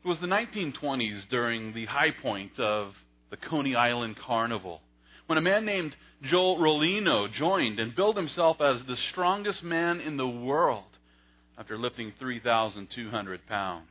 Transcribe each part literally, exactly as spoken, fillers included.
It was the nineteen twenties during the high point of the Coney Island Carnival when a man named Joel Rollino joined and billed himself as the strongest man in the world after lifting three thousand two hundred pounds.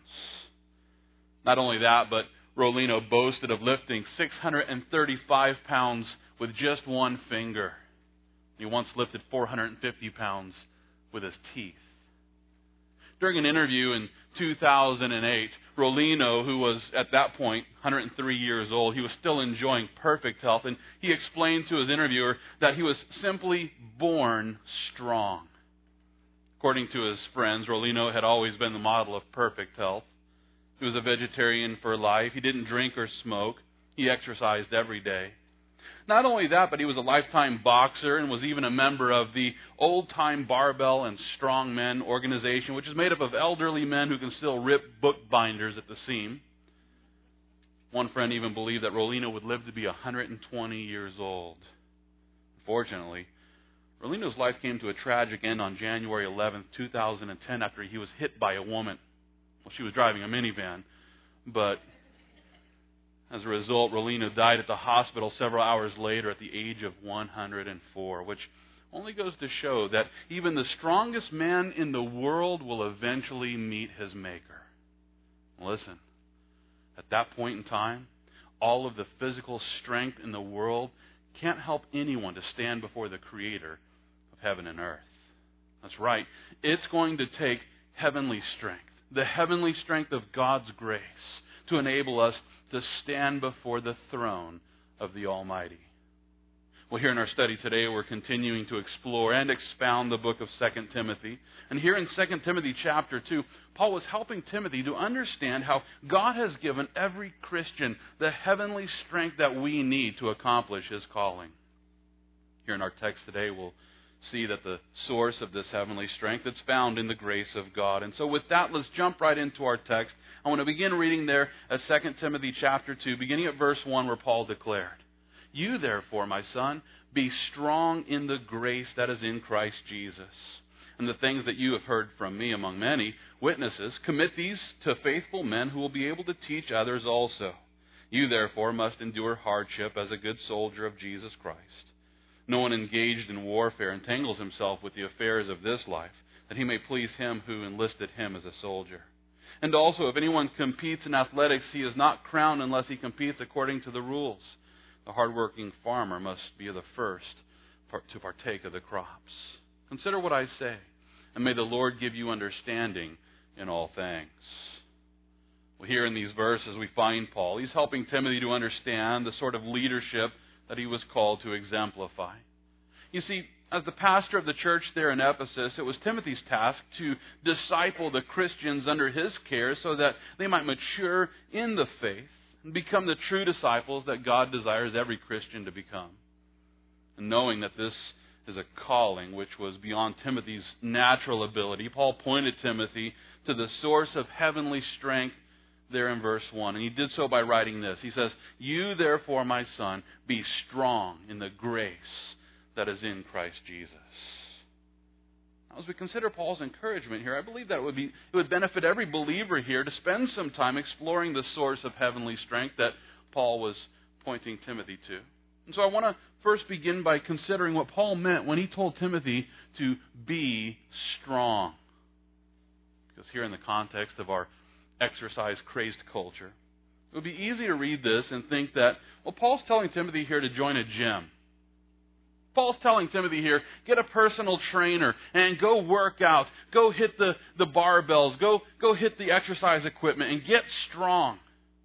Not only that, but Rollino boasted of lifting six hundred thirty-five pounds with just one finger. He once lifted four hundred fifty pounds with his teeth. During an interview in two thousand eight, Rollino, who was at that point one hundred three years old, he was still enjoying perfect health, and he explained to his interviewer that he was simply born strong. According to his friends, Rollino had always been the model of perfect health. He was a vegetarian for life. He didn't drink or smoke. He exercised every day. Not only that, but he was a lifetime boxer and was even a member of the Old Time Barbell and Strong Men organization, which is made up of elderly men who can still rip book binders at the seam. One friend even believed that Rollino would live to be one hundred twenty years old. Unfortunately, Rollino's life came to a tragic end on January eleventh, two thousand ten, after he was hit by a woman. Well, she was driving a minivan, but as a result, Rollino died at the hospital several hours later at the age of one hundred four, which only goes to show that even the strongest man in the world will eventually meet his Maker. Listen, at that point in time, all of the physical strength in the world can't help anyone to stand before the Creator of heaven and earth. That's right. It's going to take heavenly strength, the heavenly strength of God's grace, to enable us to stand before the throne of the Almighty. Well, here in our study today, we're continuing to explore and expound the book of Second Timothy. And here in Second Timothy chapter two, Paul was helping Timothy to understand how God has given every Christian the heavenly strength that we need to accomplish his calling. Here in our text today, we'll see that the source of this heavenly strength is found in the grace of God. And so with that, let's jump right into our text. I want to begin reading there at Second Timothy chapter two, beginning at verse one, where Paul declared, "You therefore, my son, be strong in the grace that is in Christ Jesus. And the things that you have heard from me among many witnesses, commit these to faithful men who will be able to teach others also. You therefore must endure hardship as a good soldier of Jesus Christ. No one engaged in warfare entangles himself with the affairs of this life, that he may please him who enlisted him as a soldier. And also, if anyone competes in athletics, he is not crowned unless he competes according to the rules. The hardworking farmer must be the first to partake of the crops. Consider what I say, and may the Lord give you understanding in all things." Well, here in these verses we find Paul. He's helping Timothy to understand the sort of leadership that he was called to exemplify. You see, as the pastor of the church there in Ephesus, it was Timothy's task to disciple the Christians under his care so that they might mature in the faith and become the true disciples that God desires every Christian to become. And knowing that this is a calling which was beyond Timothy's natural ability, Paul pointed Timothy to the source of heavenly strength there in verse one. And he did so by writing this. He says, "You therefore, my son, be strong in the grace that is in Christ Jesus." Now, as we consider Paul's encouragement here, I believe that it would be it would benefit every believer here to spend some time exploring the source of heavenly strength that Paul was pointing Timothy to. And so I want to first begin by considering what Paul meant when he told Timothy to be strong. Because here in the context of our exercise-crazed culture, it would be easy to read this and think that, well, Paul's telling Timothy here to join a gym. Paul's telling Timothy here, get a personal trainer and go work out. Go hit the, the barbells. Go, go hit the exercise equipment and get strong.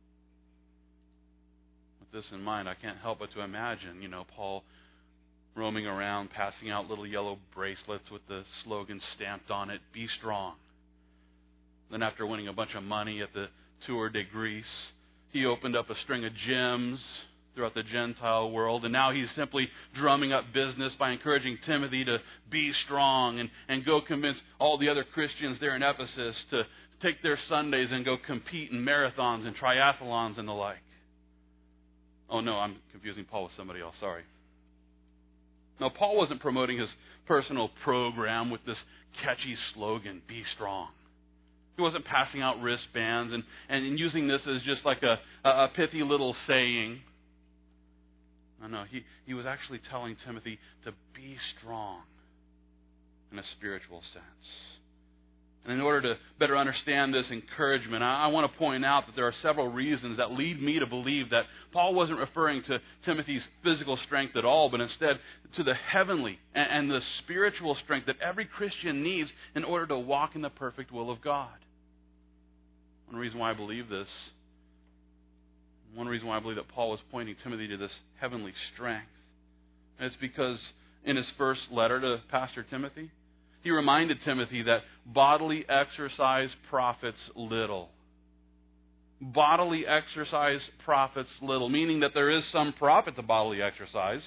With this in mind, I can't help but to imagine, you know, Paul roaming around, passing out little yellow bracelets with the slogan stamped on it, "Be strong." Then after winning a bunch of money at the Tour de Greece, he opened up a string of gyms throughout the Gentile world, and now he's simply drumming up business by encouraging Timothy to be strong and, and go convince all the other Christians there in Ephesus to take their Sundays and go compete in marathons and triathlons and the like. Oh no, I'm confusing Paul with somebody else, sorry. No, Paul wasn't promoting his personal program with this catchy slogan, "Be strong." He wasn't passing out wristbands and, and using this as just like a, a pithy little saying. No, no, he, he was actually telling Timothy to be strong in a spiritual sense. And in order to better understand this encouragement, I, I want to point out that there are several reasons that lead me to believe that Paul wasn't referring to Timothy's physical strength at all, but instead to the heavenly and, and the spiritual strength that every Christian needs in order to walk in the perfect will of God. One reason why I believe this, one reason why I believe that Paul was pointing Timothy to this heavenly strength, and it's because in his first letter to Pastor Timothy, he reminded Timothy that bodily exercise profits little. Bodily exercise profits little, meaning that there is some profit to bodily exercise.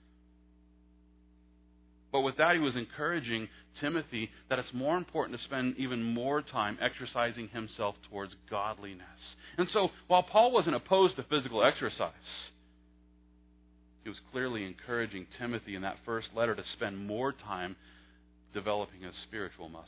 But with that, he was encouraging Timothy that it's more important to spend even more time exercising himself towards godliness. And so, while Paul wasn't opposed to physical exercise, he was clearly encouraging Timothy in that first letter to spend more time developing his spiritual muscles.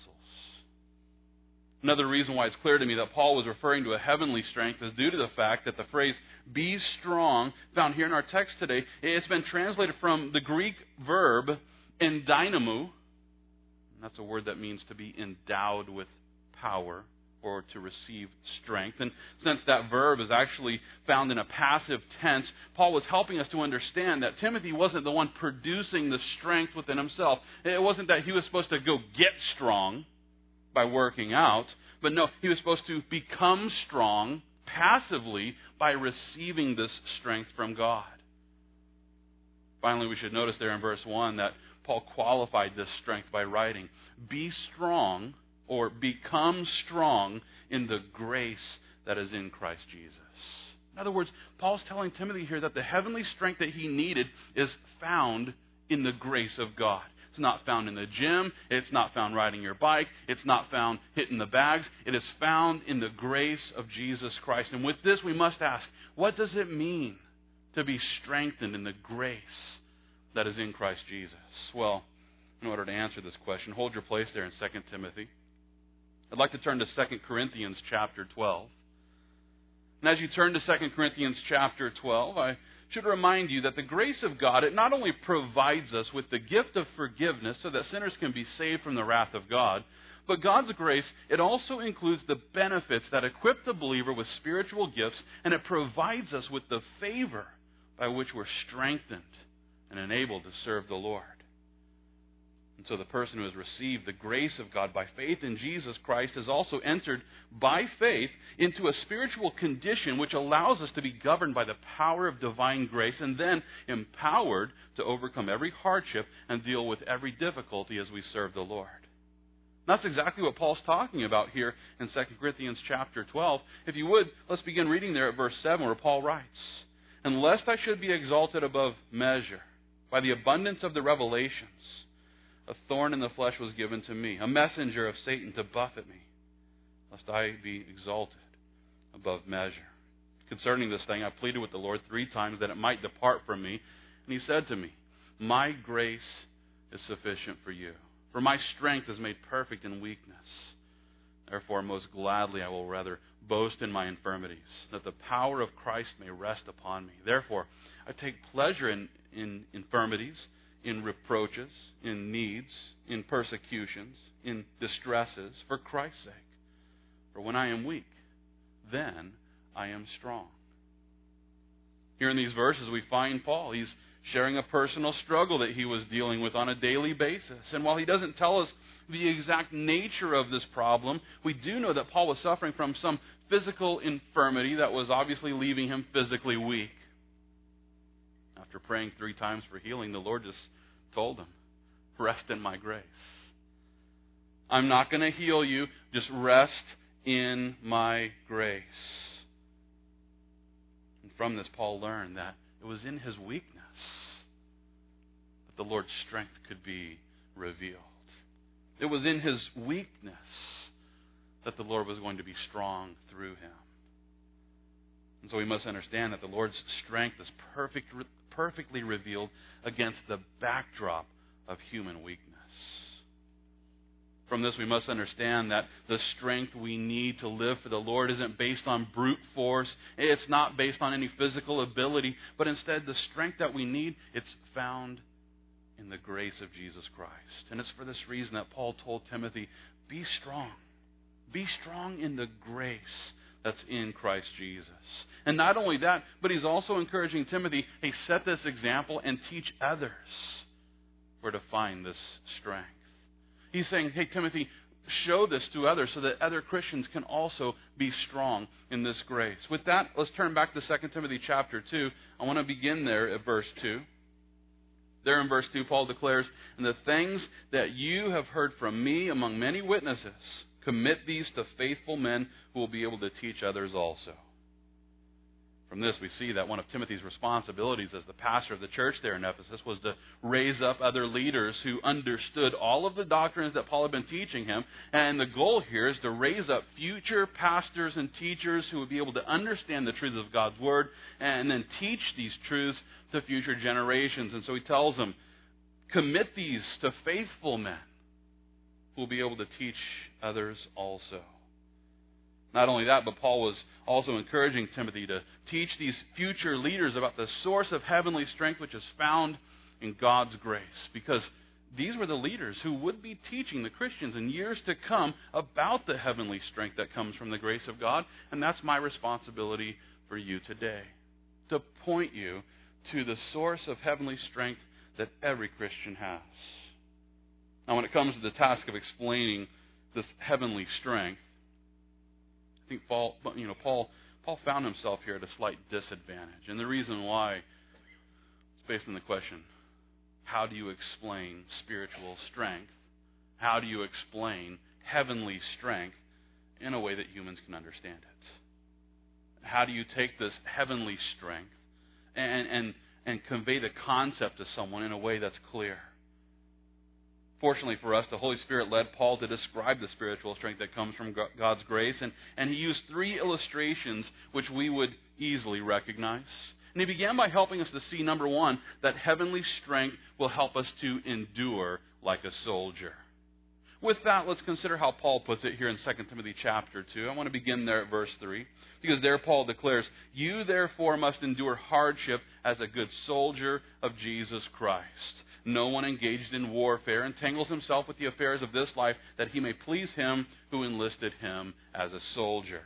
Another reason why it's clear to me that Paul was referring to a heavenly strength is due to the fact that the phrase "be strong" found here in our text today, it's been translated from the Greek verb endynamo. That's a word that means to be endowed with power or to receive strength. And since that verb is actually found in a passive tense, Paul was helping us to understand that Timothy wasn't the one producing the strength within himself. It wasn't that he was supposed to go get strong by working out, but no, he was supposed to become strong passively by receiving this strength from God. Finally, we should notice there in verse one that Paul qualified this strength by writing, "Be strong," or "become strong in the grace that is in Christ Jesus." In other words, Paul's telling Timothy here that the heavenly strength that he needed is found in the grace of God. It's not found in the gym. It's not found riding your bike. It's not found hitting the bags. It is found in the grace of Jesus Christ. And with this, we must ask, what does it mean to be strengthened in the grace that is in Christ Jesus? Well, in order to answer this question, hold your place there in Second Timothy. I'd like to turn to Second Corinthians chapter twelve. And as you turn to Second Corinthians chapter twelve, I should remind you that the grace of God, it not only provides us with the gift of forgiveness so that sinners can be saved from the wrath of God, but God's grace, it also includes the benefits that equip the believer with spiritual gifts, and it provides us with the favor by which we're strengthened and enabled to serve the Lord. And so the person who has received the grace of God by faith in Jesus Christ has also entered by faith into a spiritual condition which allows us to be governed by the power of divine grace and then empowered to overcome every hardship and deal with every difficulty as we serve the Lord. That's exactly what Paul's talking about here in Second Corinthians chapter twelve. If you would, let's begin reading there at verse seven where Paul writes, "And lest I should be exalted above measure by the abundance of the revelations, a thorn in the flesh was given to me, a messenger of Satan to buffet me, lest I be exalted above measure. Concerning this thing, I pleaded with the Lord three times that it might depart from me. And he said to me, My grace is sufficient for you, for my strength is made perfect in weakness. Therefore, most gladly I will rather boast in my infirmities, that the power of Christ may rest upon me. Therefore, I take pleasure in, in infirmities, in reproaches, in needs, in persecutions, in distresses, for Christ's sake. For when I am weak, then I am strong." Here in these verses we find Paul. He's sharing a personal struggle that he was dealing with on a daily basis. And while he doesn't tell us the exact nature of this problem, we do know that Paul was suffering from some physical infirmity that was obviously leaving him physically weak. After praying three times for healing, the Lord just told him, "Rest in my grace. I'm not going to heal you. Just rest in my grace." And from this, Paul learned that it was in his weakness that the Lord's strength could be revealed. It was in his weakness that the Lord was going to be strong through him. And so we must understand that the Lord's strength is perfect, perfectly revealed against the backdrop of human weakness. From this, we must understand that the strength we need to live for the Lord isn't based on brute force. It's not based on any physical ability, but instead the strength that we need, it's found in the grace of Jesus Christ. And it's for this reason that Paul told Timothy, be strong. Be strong in the grace that's in Christ Jesus. And not only that, but he's also encouraging Timothy, hey, set this example and teach others where to find this strength. He's saying, hey, Timothy, show this to others so that other Christians can also be strong in this grace. With that, let's turn back to Second Timothy chapter two. I want to begin there at verse two. There in verse two, Paul declares, and the things that you have heard from me among many witnesses, commit these to faithful men who will be able to teach others also. From this, we see that one of Timothy's responsibilities as the pastor of the church there in Ephesus was to raise up other leaders who understood all of the doctrines that Paul had been teaching him. And the goal here is to raise up future pastors and teachers who would be able to understand the truths of God's Word and then teach these truths to future generations. And so he tells them, commit these to faithful men who will be able to teach others also. Not only that, but Paul was also encouraging Timothy to teach these future leaders about the source of heavenly strength which is found in God's grace. Because these were the leaders who would be teaching the Christians in years to come about the heavenly strength that comes from the grace of God. And that's my responsibility for you today, to point you to the source of heavenly strength that every Christian has. Now, when it comes to the task of explaining this heavenly strength, I think Paul, you know, Paul, Paul found himself here at a slight disadvantage. And the reason why is based on the question, how do you explain spiritual strength? How do you explain heavenly strength in a way that humans can understand it? How do you take this heavenly strength and, and, and convey the concept to someone in a way that's clear? Fortunately for us, the Holy Spirit led Paul to describe the spiritual strength that comes from God's grace. And, and he used three illustrations which we would easily recognize. And he began by helping us to see, number one, that heavenly strength will help us to endure like a soldier. With that, let's consider how Paul puts it here in Second Timothy chapter two. I want to begin there at verse three. Because there Paul declares, you therefore must endure hardship as a good soldier of Jesus Christ. No one engaged in warfare entangles himself with the affairs of this life, that he may please him who enlisted him as a soldier.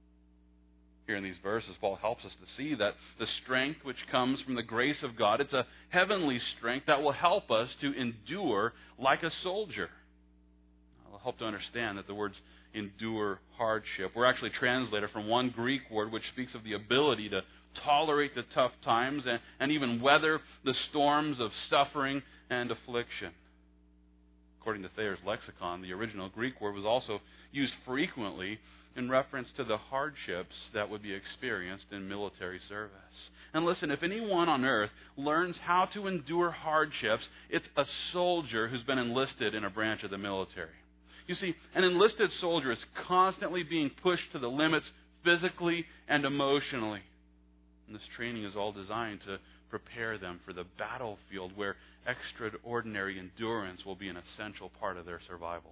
Here in these verses, Paul helps us to see that the strength which comes from the grace of God, it's a heavenly strength that will help us to endure like a soldier. I'll help to understand that the words endure hardship were actually translated from one Greek word which speaks of the ability to tolerate the tough times and, and even weather the storms of suffering and affliction. According to Thayer's lexicon, the original Greek word was also used frequently in reference to the hardships that would be experienced in military service. And listen, if anyone on earth learns how to endure hardships, it's a soldier who's been enlisted in a branch of the military. You see, an enlisted soldier is constantly being pushed to the limits physically and emotionally. And this training is all designed to prepare them for the battlefield where extraordinary endurance will be an essential part of their survival.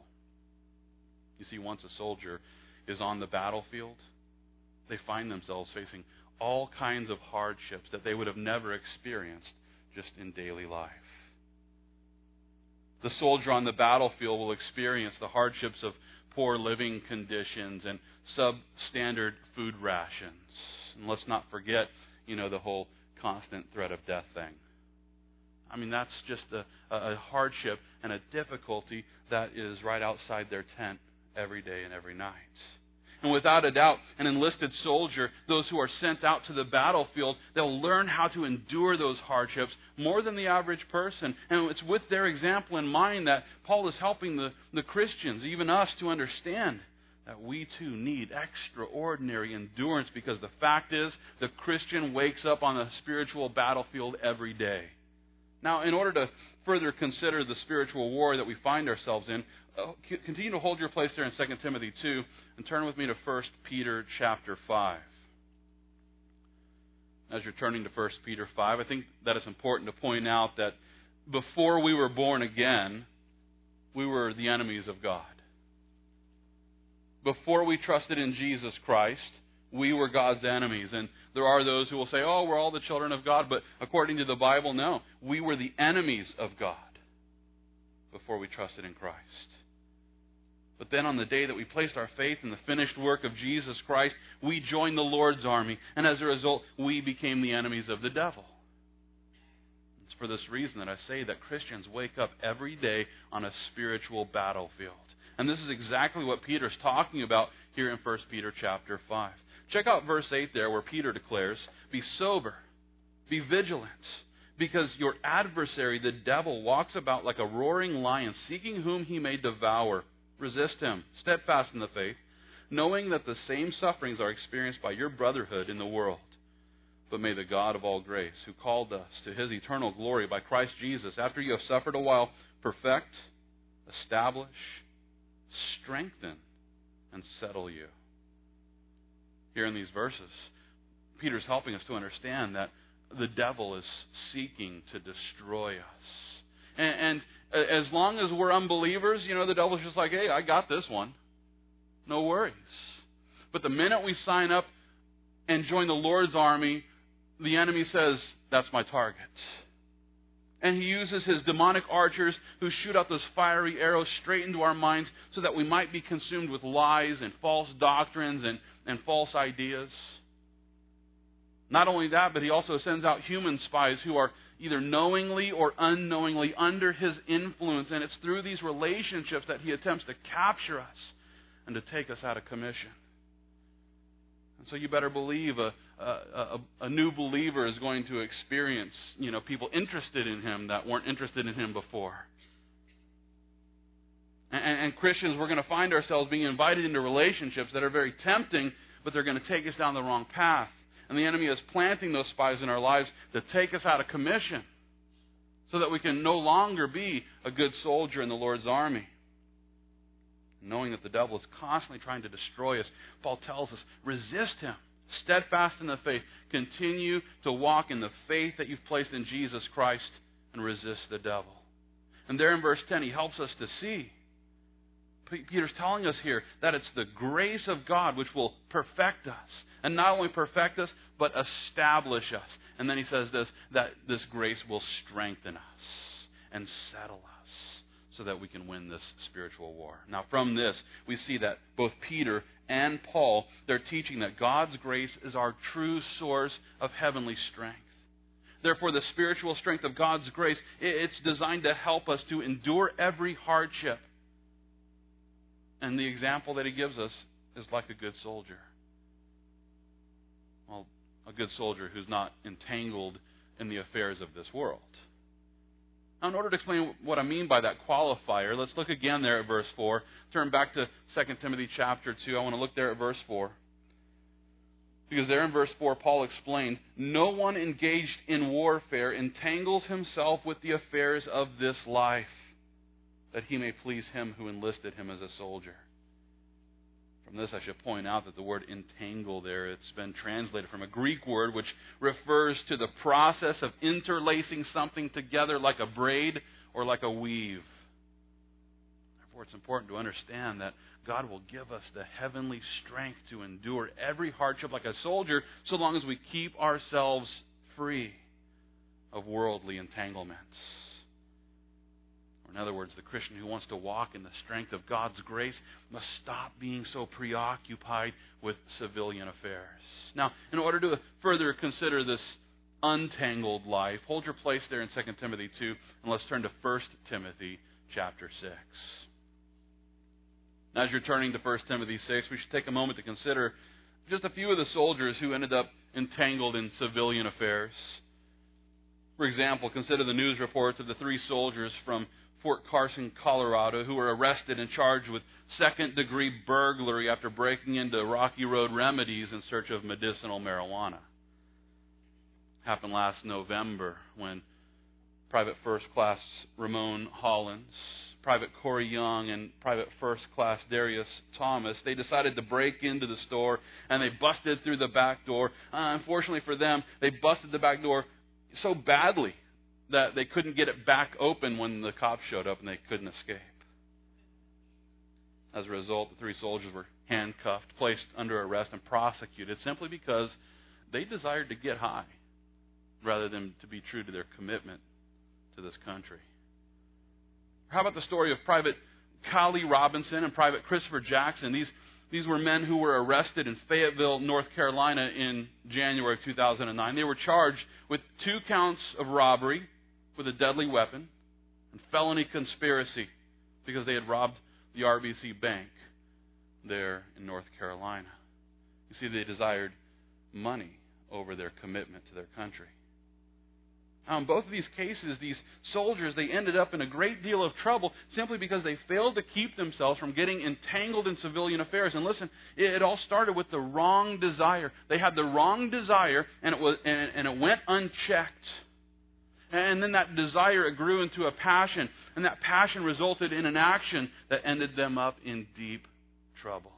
You see, once a soldier is on the battlefield, they find themselves facing all kinds of hardships that they would have never experienced just in daily life. The soldier on the battlefield will experience the hardships of poor living conditions and substandard food rations. And let's not forget, you know, the whole constant threat of death thing. I mean, that's just a, a hardship and a difficulty that is right outside their tent every day and every night. And without a doubt, an enlisted soldier, those who are sent out to the battlefield, they'll learn how to endure those hardships more than the average person. And it's with their example in mind that Paul is helping the, the Christians, even us, to understand that we too need extraordinary endurance, because the fact is the Christian wakes up on the spiritual battlefield every day. Now, in order to further consider the spiritual war that we find ourselves in, uh, continue to hold your place there in Second Timothy two and turn with me to First Peter chapter five. As you're turning to First Peter five, I think that it's important to point out that before we were born again, we were the enemies of God. before we trusted in Jesus Christ, we were God's enemies. And there are those who will say, oh, we're all the children of God. But according to the Bible, no. We were the enemies of God before we trusted in Christ. But then on the day that we placed our faith in the finished work of Jesus Christ, we joined the Lord's army. And as a result, we became the enemies of the devil. It's for this reason that I say that Christians wake up every day on a spiritual battlefield. And this is exactly what Peter's talking about here in First Peter chapter five. Check out verse eight there where Peter declares, be sober, be vigilant, because your adversary, the devil, walks about like a roaring lion, seeking whom he may devour. Resist him, steadfast in the faith, knowing that the same sufferings are experienced by your brotherhood in the world. But may the God of all grace, who called us to his eternal glory by Christ Jesus, after you have suffered a while, perfect, establish, strengthen, and settle you. Here in these verses, Peter's helping us to understand that the devil is seeking to destroy us. And, and as long as we're unbelievers, you know, the devil's just like, hey, I got this one. No worries. But the minute we sign up and join the Lord's army, the enemy says, that's my target. And he uses his demonic archers who shoot out those fiery arrows straight into our minds so that we might be consumed with lies and false doctrines and, and false ideas. Not only that, but he also sends out human spies who are either knowingly or unknowingly under his influence. And it's through these relationships that he attempts to capture us and to take us out of commission. And so you better believe a, a, a, a new believer is going to experience, you know, people interested in him that weren't interested in him before. And, and Christians, we're going to find ourselves being invited into relationships that are very tempting, but they're going to take us down the wrong path. And the enemy is planting those spies in our lives to take us out of commission so that we can no longer be a good soldier in the Lord's army. Knowing that the devil is constantly trying to destroy us, Paul tells us, resist him, steadfast in the faith. Continue to walk in the faith that you've placed in Jesus Christ and resist the devil. And there in verse ten, he helps us to see. Peter's telling us here that it's the grace of God which will perfect us. And not only perfect us, but establish us. And then he says this, that this grace will strengthen us and settle us so that we can win this spiritual war. Now from this, we see that both Peter and Paul, they're teaching that God's grace is our true source of heavenly strength. Therefore, the spiritual strength of God's grace, it's designed to help us to endure every hardship. And the example that he gives us is like a good soldier. Well, a good soldier who's not entangled in the affairs of this world. Now, in order to explain what I mean by that qualifier, let's look again there at verse four. Turn back to Second Timothy chapter two. I want to look there at verse four. Because there in verse four, Paul explained, no one engaged in warfare entangles himself with the affairs of this life, that he may please him who enlisted him as a soldier. From this, I should point out that the word entangle there, it's been translated from a Greek word which refers to the process of interlacing something together like a braid or like a weave. Therefore, it's important to understand that God will give us the heavenly strength to endure every hardship like a soldier so long as we keep ourselves free of worldly entanglements. In other words, the Christian who wants to walk in the strength of God's grace must stop being so preoccupied with civilian affairs. Now, in order to further consider this untangled life, hold your place there in Second Timothy two, and let's turn to First Timothy chapter six. Now, as you're turning to First Timothy six, we should take a moment to consider just a few of the soldiers who ended up entangled in civilian affairs. For example, consider the news reports of the three soldiers from Fort Carson, Colorado, who were arrested and charged with second-degree burglary after breaking into Rocky Road Remedies in search of medicinal marijuana. Happened last November when Private First Class Ramon Hollins, Private Corey Young, and Private First Class Darius Thomas, they decided to break into the store, and they busted through the back door. Uh, unfortunately for them, they busted the back door so badly that they couldn't get it back open when the cops showed up and they couldn't escape. As a result, the three soldiers were handcuffed, placed under arrest, and prosecuted simply because they desired to get high rather than to be true to their commitment to this country. How about the story of Private Kali Robinson and Private Christopher Jackson? These, these were men who were arrested in Fayetteville, North Carolina in January of two thousand nine. They were charged with two counts of robbery with a deadly weapon and felony conspiracy because they had robbed the R B C Bank there in North Carolina. You see, they desired money over their commitment to their country. Now, in both of these cases, these soldiers, they ended up in a great deal of trouble simply because they failed to keep themselves from getting entangled in civilian affairs. And listen, it, it all started with the wrong desire. They had the wrong desire, and it was and, and it went unchecked. And then that desire, it grew into a passion, and that passion resulted in an action that ended them up in deep trouble.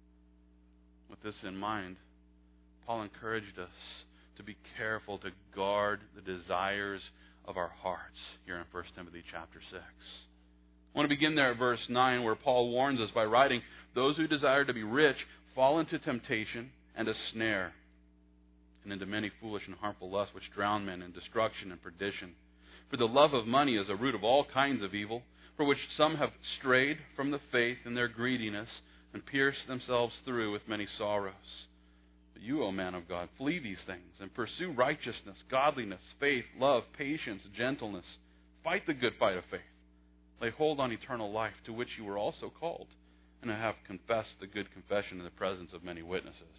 With this in mind, Paul encouraged us to be careful to guard the desires of our hearts here in First Timothy chapter six. I want to begin there at verse nine, where Paul warns us by writing, "Those who desire to be rich fall into temptation and a snare, and into many foolish and harmful lusts which drown men in destruction and perdition. For the love of money is a root of all kinds of evil, for which some have strayed from the faith in their greediness and pierced themselves through with many sorrows. But you, O man of God, flee these things and pursue righteousness, godliness, faith, love, patience, gentleness. Fight the good fight of faith. Lay hold on eternal life, to which you were also called, and have confessed the good confession in the presence of many witnesses."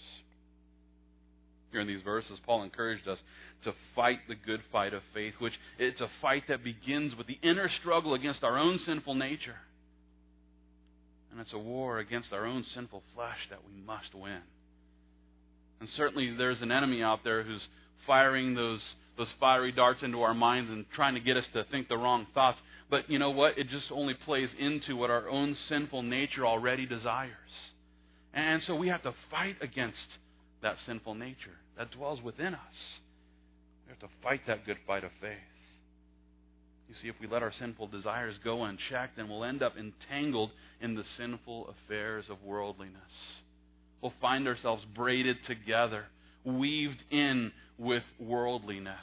Here in these verses, Paul encouraged us to fight the good fight of faith, which it's a fight that begins with the inner struggle against our own sinful nature. And it's a war against our own sinful flesh that we must win. And certainly there's an enemy out there who's firing those, those fiery darts into our minds and trying to get us to think the wrong thoughts. But you know what? It just only plays into what our own sinful nature already desires. And so we have to fight against that sinful nature that dwells within us. We have to fight that good fight of faith. You see, if we let our sinful desires go unchecked, then we'll end up entangled in the sinful affairs of worldliness. We'll find ourselves braided together, weaved in with worldliness.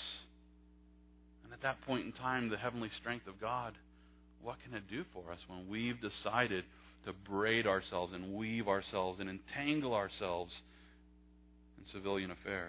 And at that point in time, the heavenly strength of God, what can it do for us when we've decided to braid ourselves and weave ourselves and entangle ourselves in civilian affairs?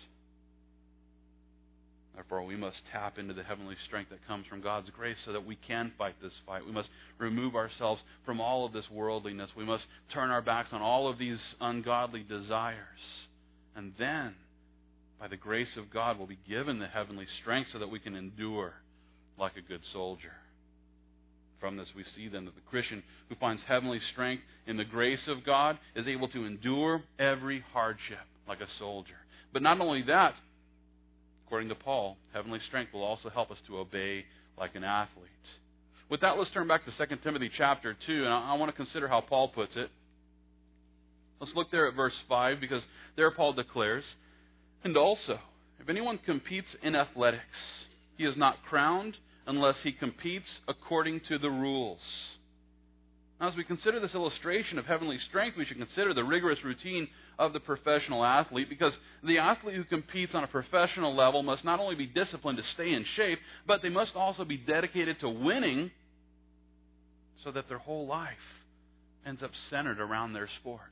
Therefore, we must tap into the heavenly strength that comes from God's grace so that we can fight this fight. We must remove ourselves from all of this worldliness. We must turn our backs on all of these ungodly desires. And then, by the grace of God, we'll be given the heavenly strength so that we can endure like a good soldier. From this, we see then that the Christian who finds heavenly strength in the grace of God is able to endure every hardship like a soldier. But not only that, according to Paul, heavenly strength will also help us to obey like an athlete. With that, let's turn back to Second Timothy chapter two, and I want to consider how Paul puts it. Let's look there at verse five, because there Paul declares, "And also, if anyone competes in athletics, he is not crowned unless he competes according to the rules." Now, as we consider this illustration of heavenly strength, we should consider the rigorous routine of the professional athlete, because the athlete who competes on a professional level must not only be disciplined to stay in shape, but they must also be dedicated to winning so that their whole life ends up centered around their sport.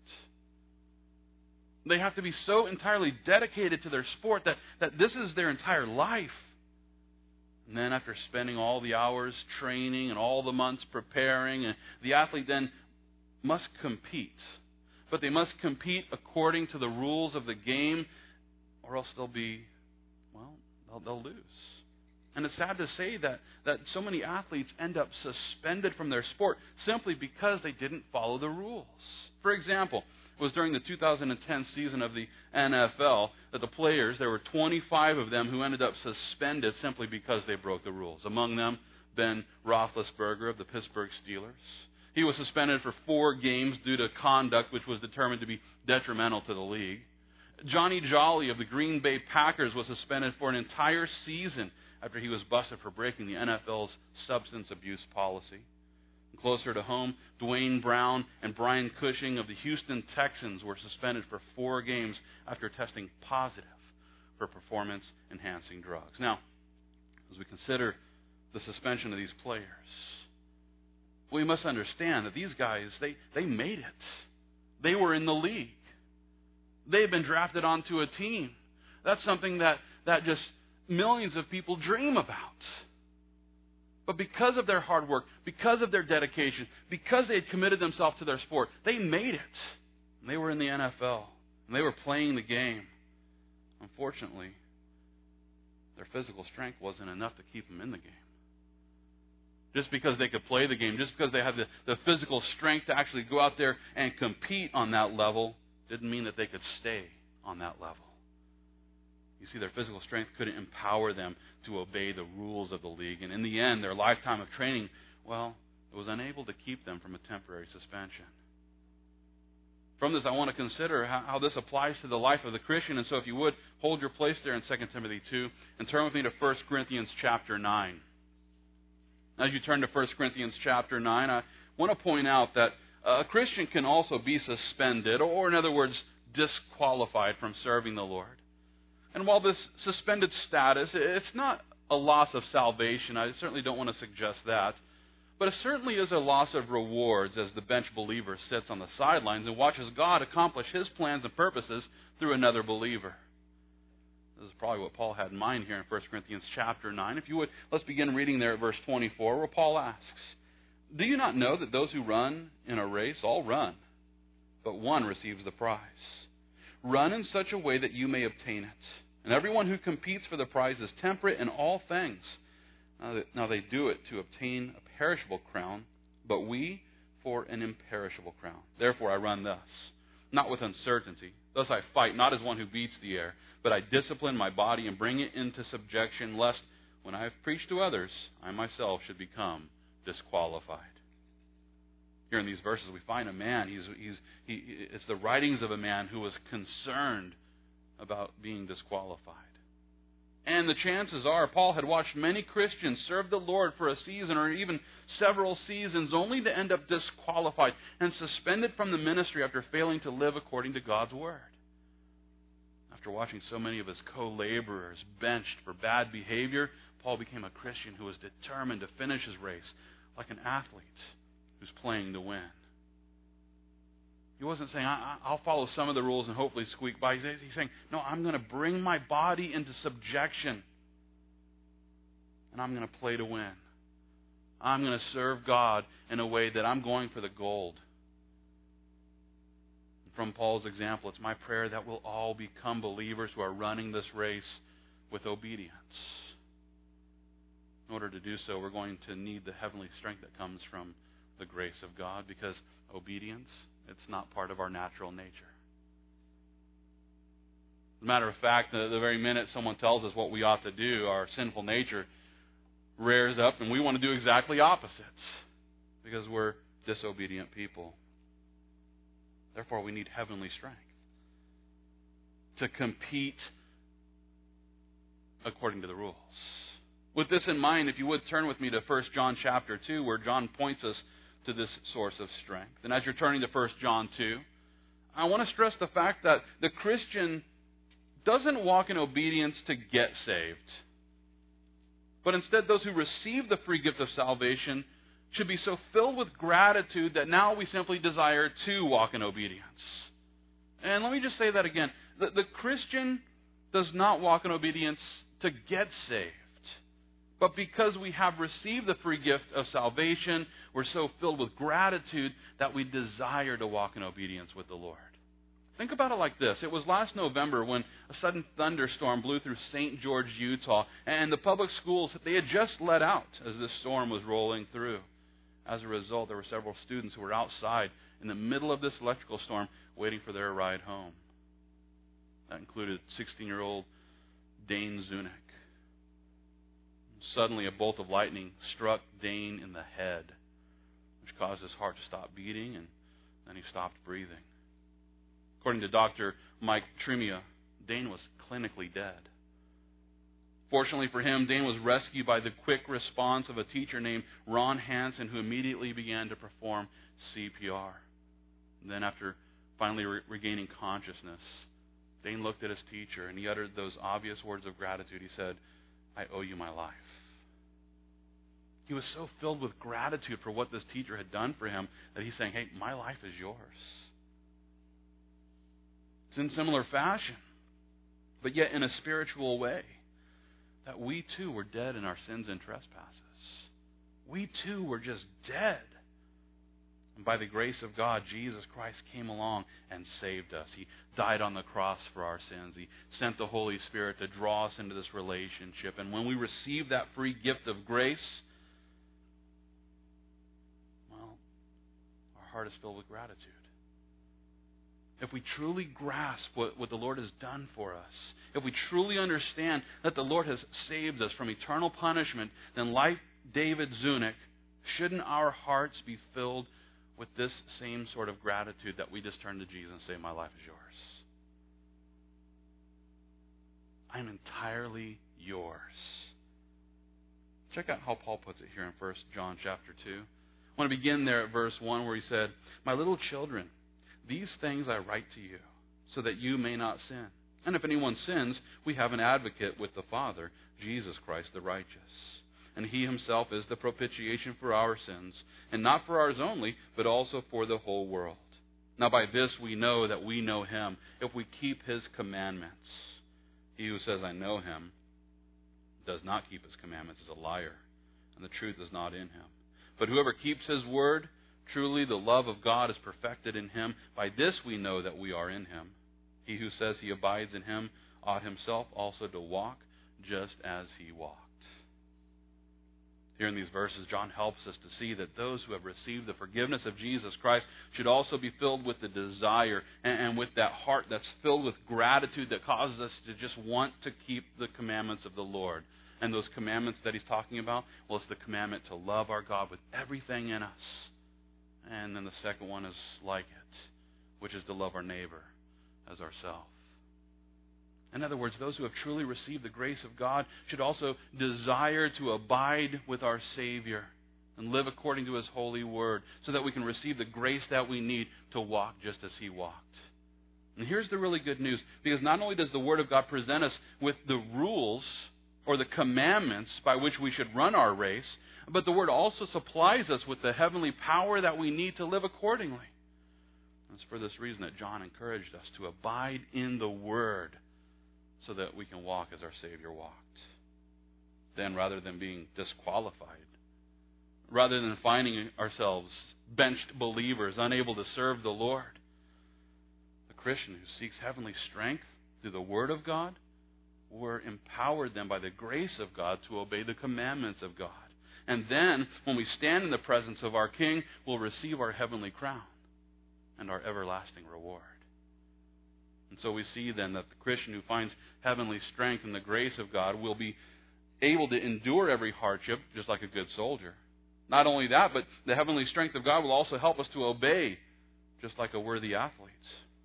They have to be so entirely dedicated to their sport that, that this is their entire life. And then after spending all the hours training and all the months preparing, and the athlete then must compete. But they must compete according to the rules of the game, or else they'll be, well, they'll, they'll lose. And it's sad to say that, that so many athletes end up suspended from their sport simply because they didn't follow the rules. For example, it was during the two thousand ten season of the N F L that the players, there were twenty-five of them who ended up suspended simply because they broke the rules. Among them, Ben Roethlisberger of the Pittsburgh Steelers. He was suspended for four games due to conduct which was determined to be detrimental to the league. Johnny Jolly of the Green Bay Packers was suspended for an entire season after he was busted for breaking the N F L's substance abuse policy. Closer to home, Dwayne Brown and Brian Cushing of the Houston Texans were suspended for four games after testing positive for performance-enhancing drugs. Now, as we consider the suspension of these players, we must understand that these guys, they, they made it. They were in the league. They've been drafted onto a team. That's something that, that just millions of people dream about. But because of their hard work, because of their dedication, because they had committed themselves to their sport, they made it. And they were in the N F L. And they were playing the game. Unfortunately, their physical strength wasn't enough to keep them in the game. Just because they could play the game, just because they had the, the physical strength to actually go out there and compete on that level, didn't mean that they could stay on that level. You see, their physical strength couldn't empower them to obey the rules of the league. And in the end, their lifetime of training, well, it was unable to keep them from a temporary suspension. From this, I want to consider how, how this applies to the life of the Christian. And so if you would, hold your place there in Second Timothy two and turn with me to First Corinthians chapter nine. As you turn to First Corinthians chapter nine, I want to point out that a Christian can also be suspended, or in other words, disqualified from serving the Lord. And while this suspended status, it's not a loss of salvation. I certainly don't want to suggest that. But it certainly is a loss of rewards as the bench believer sits on the sidelines and watches God accomplish His plans and purposes through another believer. This is probably what Paul had in mind here in First Corinthians chapter nine. If you would, let's begin reading there at verse twenty-four, where Paul asks, "Do you not know that those who run in a race all run, but one receives the prize? Run in such a way that you may obtain it. And everyone who competes for the prize is temperate in all things. Now they do it to obtain a perishable crown, but we for an imperishable crown. Therefore I run thus, not with uncertainty. Thus I fight, not as one who beats the air, but I discipline my body and bring it into subjection, lest when I have preached to others, I myself should become disqualified." Here in these verses we find a man, he's, he's, he, it's the writings of a man who was concerned about being disqualified. And the chances are Paul had watched many Christians serve the Lord for a season or even several seasons only to end up disqualified and suspended from the ministry after failing to live according to God's Word. After watching so many of his co-laborers benched for bad behavior, Paul became a Christian who was determined to finish his race like an athlete who's playing to win. He wasn't saying, I, I'll follow some of the rules and hopefully squeak by. He's saying, no, I'm going to bring my body into subjection. And I'm going to play to win. I'm going to serve God in a way that I'm going for the gold. From Paul's example, it's my prayer that we'll all become believers who are running this race with obedience. In order to do so, we're going to need the heavenly strength that comes from the grace of God, because obedience, it's not part of our natural nature. As a matter of fact, the, the very minute someone tells us what we ought to do, our sinful nature rears up and we want to do exactly opposites because we're disobedient people. Therefore, we need heavenly strength to compete according to the rules. With this in mind, if you would turn with me to First John chapter two, where John points us to this source of strength. And as you're turning to First John two, I want to stress the fact that the Christian doesn't walk in obedience to get saved. But instead, those who receive the free gift of salvation should be so filled with gratitude that now we simply desire to walk in obedience. And let me just say that again. The, the Christian does not walk in obedience to get saved. But because we have received the free gift of salvation, we're so filled with gratitude that we desire to walk in obedience with the Lord. Think about it like this. It was last November when a sudden thunderstorm blew through Saint George, Utah, and the public schools, they had just let out as this storm was rolling through. As a result, there were several students who were outside in the middle of this electrical storm waiting for their ride home. That included sixteen-year-old Dane Zunick. Suddenly, a bolt of lightning struck Dane in the head, which caused his heart to stop beating, and then he stopped breathing. According to Doctor Mike Trimia, Dane was clinically dead. Fortunately for him, Dane was rescued by the quick response of a teacher named Ron Hansen, who immediately began to perform C P R. And then after finally re- regaining consciousness, Dane looked at his teacher and he uttered those obvious words of gratitude. He said, "I owe you my life." He was so filled with gratitude for what this teacher had done for him that he's saying, "Hey, my life is yours." It's in similar fashion, but yet in a spiritual way, that we too were dead in our sins and trespasses. We too were just dead. And by the grace of God, Jesus Christ came along and saved us. He died on the cross for our sins. He sent the Holy Spirit to draw us into this relationship. And when we receive that free gift of grace, well, our heart is filled with gratitude. If we truly grasp what, what the Lord has done for us, if we truly understand that the Lord has saved us from eternal punishment, then like David Zunick, shouldn't our hearts be filled with this same sort of gratitude that we just turn to Jesus and say, "My life is yours. I'm entirely yours." Check out how Paul puts it here in First John chapter two. I want to begin there at verse one where he said, "My little children, these things I write to you, so that you may not sin. And if anyone sins, we have an advocate with the Father, Jesus Christ the righteous. And he himself is the propitiation for our sins, and not for ours only, but also for the whole world. Now by this we know that we know him, if we keep his commandments. He who says, 'I know him,' does not keep his commandments is a liar, and the truth is not in him. But whoever keeps his word, truly the love of God is perfected in him. By this we know that we are in him. He who says he abides in him ought himself also to walk just as he walked." Here in these verses, John helps us to see that those who have received the forgiveness of Jesus Christ should also be filled with the desire and, and with that heart that's filled with gratitude that causes us to just want to keep the commandments of the Lord. And those commandments that he's talking about, well, it's the commandment to love our God with everything in us. And then the second one is like it, which is to love our neighbor as ourselves. In other words, those who have truly received the grace of God should also desire to abide with our Savior and live according to his holy word so that we can receive the grace that we need to walk just as he walked. And here's the really good news, because not only does the Word of God present us with the rules or the commandments by which we should run our race, but the Word also supplies us with the heavenly power that we need to live accordingly. It's for this reason that John encouraged us to abide in the Word so that we can walk as our Savior walked. Then, rather than being disqualified, rather than finding ourselves benched believers unable to serve the Lord, the Christian who seeks heavenly strength through the Word of God, we're empowered then by the grace of God to obey the commandments of God. And then, when we stand in the presence of our King, we'll receive our heavenly crown and our everlasting reward. And so we see then that the Christian who finds heavenly strength in the grace of God will be able to endure every hardship just like a good soldier. Not only that, but the heavenly strength of God will also help us to obey just like a worthy athlete.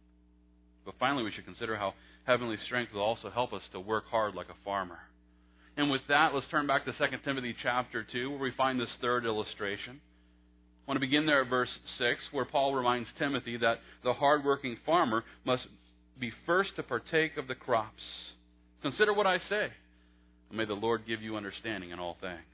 But finally, we should consider how heavenly strength will also help us to work hard like a farmer. And with that, let's turn back to Second Timothy chapter two, where we find this third illustration. I want to begin there at verse six, where Paul reminds Timothy that the hardworking farmer must be first to partake of the crops. Consider what I say, and may the Lord give you understanding in all things.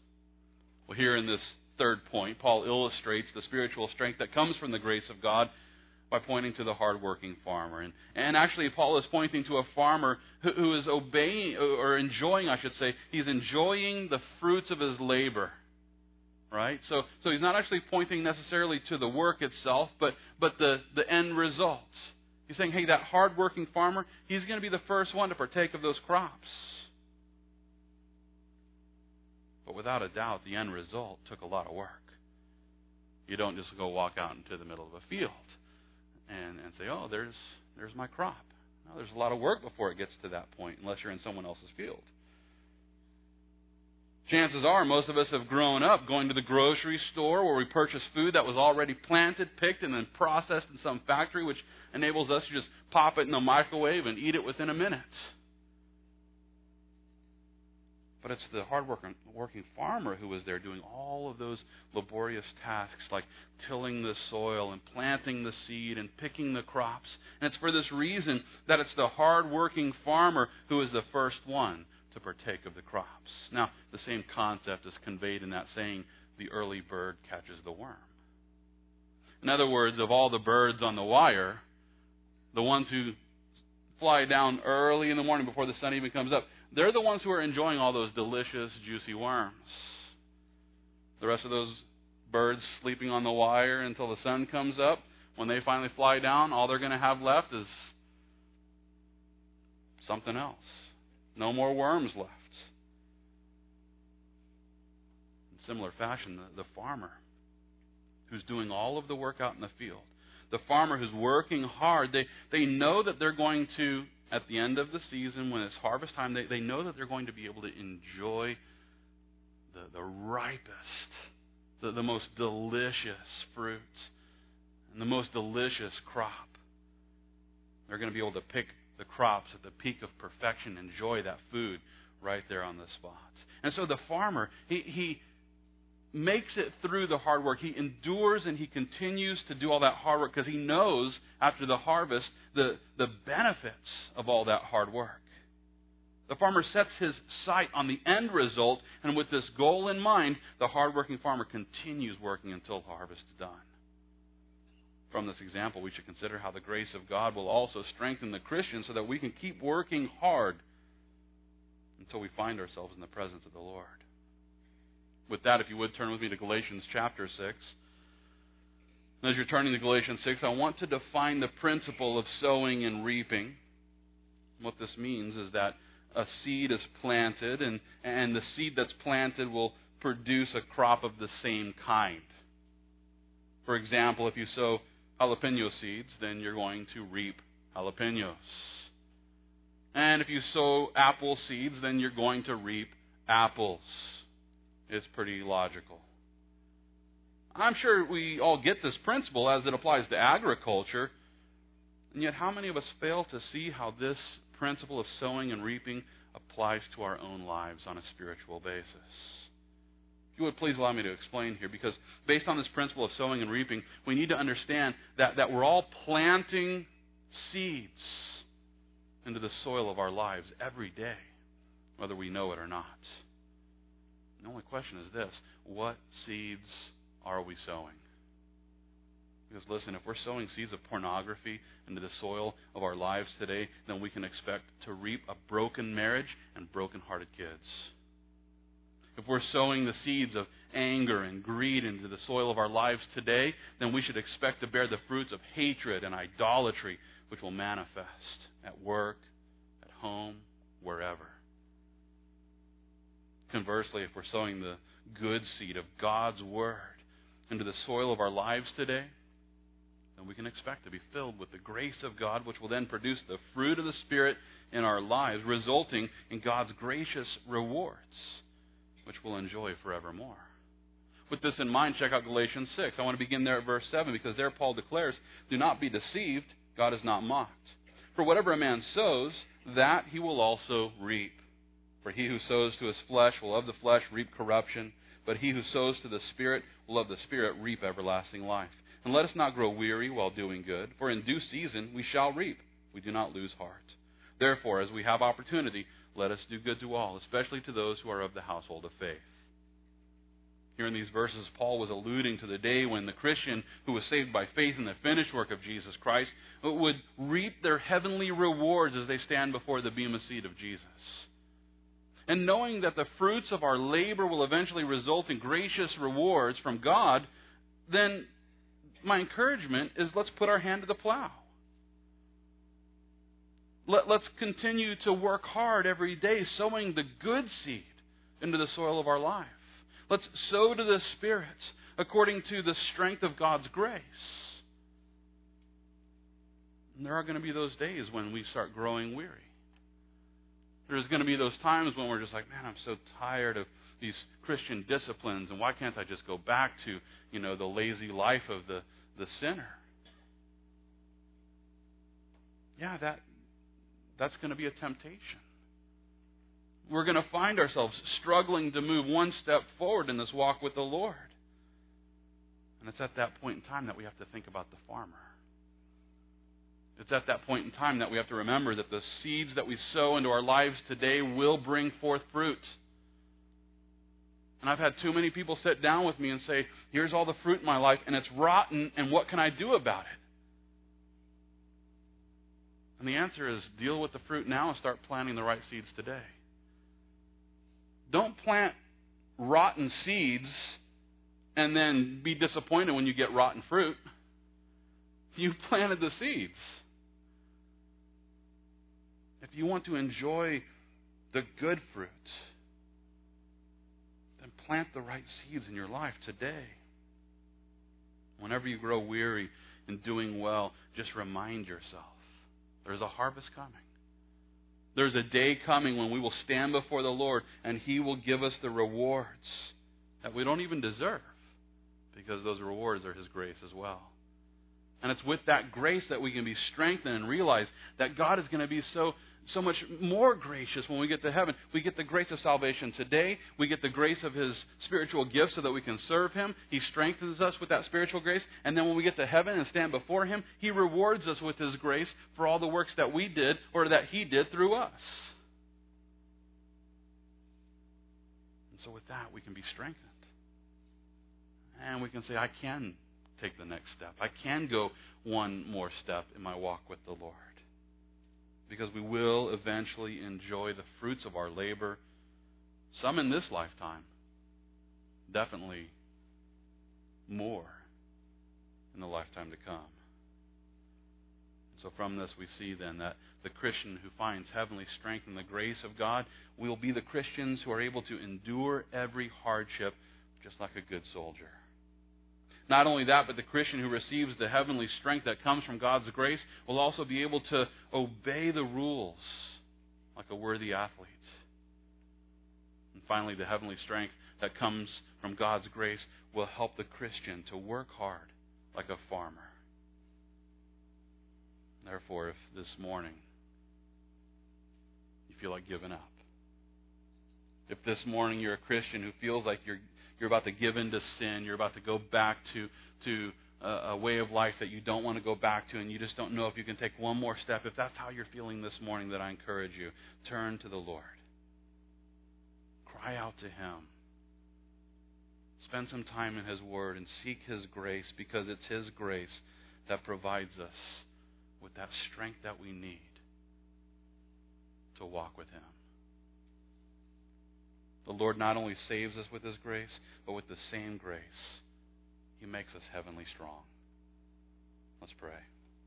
Well, here in this third point, Paul illustrates the spiritual strength that comes from the grace of God by pointing to the hardworking farmer. And, and actually, Paul is pointing to a farmer who, who is obeying, or enjoying, I should say, he's enjoying the fruits of his labor. Right? So, so he's not actually pointing necessarily to the work itself, but, but the, the end result. He's saying, hey, that hardworking farmer, he's going to be the first one to partake of those crops. But without a doubt, the end result took a lot of work. You don't just go walk out into the middle of a field and, and say, oh, there's there's my crop. No, there's a lot of work before it gets to that point, unless you're in someone else's field. Chances are most of us have grown up going to the grocery store where we purchase food that was already planted, picked, and then processed in some factory, which enables us to just pop it in the microwave and eat it within a minute. But it's the hard-working working farmer who is there doing all of those laborious tasks like tilling the soil and planting the seed and picking the crops. And it's for this reason that it's the hard-working farmer who is the first one to partake of the crops. Now, the same concept is conveyed in that saying, the early bird catches the worm. In other words, of all the birds on the wire, the ones who fly down early in the morning before the sun even comes up, they're the ones who are enjoying all those delicious, juicy worms. The rest of those birds sleeping on the wire until the sun comes up, when they finally fly down, all they're going to have left is something else. No more worms left. In similar fashion, the, the farmer who's doing all of the work out in the field, the farmer who's working hard, they, they know that they're going to, at the end of the season, when it's harvest time, they, they know that they're going to be able to enjoy the, the ripest, the, the most delicious fruit, and the most delicious crop. They're going to be able to pick the crops at the peak of perfection, enjoy that food right there on the spot. And so the farmer, he, he makes it through the hard work. He endures and he continues to do all that hard work because he knows after the harvest the, the benefits of all that hard work. The farmer sets his sight on the end result, and with this goal in mind, the hardworking farmer continues working until the harvest is done. From this example, we should consider how the grace of God will also strengthen the Christian so that we can keep working hard until we find ourselves in the presence of the Lord. With that, if you would turn with me to Galatians chapter six. And as you're turning to Galatians six, I want to define the principle of sowing and reaping. What this means is that a seed is planted, and, and the seed that's planted will produce a crop of the same kind. For example, if you sow jalapeno seeds, then you're going to reap jalapenos. And if you sow apple seeds, then you're going to reap apples. It's pretty logical. I'm sure we all get this principle as it applies to agriculture, and yet how many of us fail to see how this principle of sowing and reaping applies to our own lives on a spiritual basis? If you would please allow me to explain here, because based on this principle of sowing and reaping, we need to understand that, that we're all planting seeds into the soil of our lives every day, whether we know it or not. The only question is this: what seeds are we sowing? Because listen, if we're sowing seeds of pornography into the soil of our lives today, then we can expect to reap a broken marriage and broken-hearted kids. If we're sowing the seeds of anger and greed into the soil of our lives today, then we should expect to bear the fruits of hatred and idolatry, which will manifest at work, at home, wherever. Conversely, if we're sowing the good seed of God's Word into the soil of our lives today, then we can expect to be filled with the grace of God, which will then produce the fruit of the Spirit in our lives, resulting in God's gracious rewards, which we'll enjoy forevermore. With this in mind, check out Galatians six. I want to begin there at verse seven, because there Paul declares, "Do not be deceived, God is not mocked. For whatever a man sows, that he will also reap. For he who sows to his flesh will of the flesh reap corruption, but he who sows to the Spirit will of the Spirit reap everlasting life. And let us not grow weary while doing good, for in due season we shall reap. We do not lose heart. Therefore, as we have opportunity, let us do good to all, especially to those who are of the household of faith." Here in these verses, Paul was alluding to the day when the Christian who was saved by faith in the finished work of Jesus Christ would reap their heavenly rewards as they stand before the bema seat of Jesus. And knowing that the fruits of our labor will eventually result in gracious rewards from God, then my encouragement is, let's put our hand to the plow. Let, let's continue to work hard every day, sowing the good seed into the soil of our life. Let's sow to the Spirit according to the strength of God's grace. And there are going to be those days when we start growing weary. There's going to be those times when we're just like, man, I'm so tired of these Christian disciplines, and why can't I just go back to, you know, the lazy life of the, the sinner? Yeah, that that's going to be a temptation. we're going to find ourselves struggling to move one step forward in this walk with the Lord. And it's at that point in time that we have to think about the farmer. It's at that point in time that we have to remember that the seeds that we sow into our lives today will bring forth fruit. And I've had too many people sit down with me and say, here's all the fruit in my life, and it's rotten, and what can I do about it? And the answer is deal with the fruit now and start planting the right seeds today. Don't plant rotten seeds and then be disappointed when you get rotten fruit. You planted the seeds. If you want to enjoy the good fruit, then plant the right seeds in your life today. Whenever you grow weary in doing well, just remind yourself, there's a harvest coming. There's a day coming when we will stand before the Lord and He will give us the rewards that we don't even deserve, because those rewards are His grace as well. And it's with that grace that we can be strengthened and realize that God is going to be so so much more gracious when we get to heaven. We get the grace of salvation today. We get the grace of His spiritual gifts so that we can serve Him. He strengthens us with that spiritual grace. And then when we get to heaven and stand before Him, He rewards us with His grace for all the works that we did or that He did through us. And so with that, we can be strengthened. And we can say, I can take the next step. I can go one more step in my walk with the Lord. Because we will eventually enjoy the fruits of our labor, some in this lifetime, definitely more in the lifetime to come. So from this we see then that the Christian who finds heavenly strength in the grace of God will be the Christians who are able to endure every hardship just like a good soldier. Not only that, but the Christian who receives the heavenly strength that comes from God's grace will also be able to obey the rules like a worthy athlete. And finally, the heavenly strength that comes from God's grace will help the Christian to work hard like a farmer. Therefore, if this morning you feel like giving up, if this morning you're a Christian who feels like you're You're about to give in to sin. You're about to go back to, to a, a way of life that you don't want to go back to, and you just don't know if you can take one more step. If that's how you're feeling this morning, then I encourage you, turn to the Lord. Cry out to Him. Spend some time in His Word and seek His grace, because it's His grace that provides us with that strength that we need to walk with Him. The Lord not only saves us with His grace, but with the same grace, He makes us heavenly strong. Let's pray.